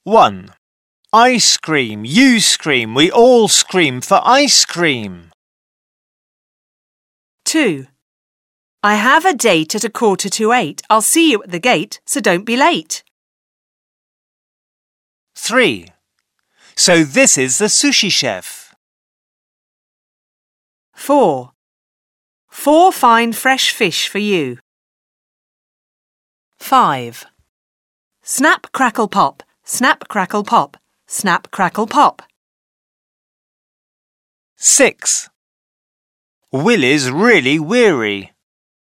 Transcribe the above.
1. I scream, you scream, we all scream for ice cream. 2. I have a date at 7:45. I'll see you at the gate, so don't be late. 3. So this is the sushi chef. 4. 4 fine fresh fish for you. 5. Snap, crackle, pop. Snap, crackle, pop. Snap, crackle, pop. 6. Will is really weary.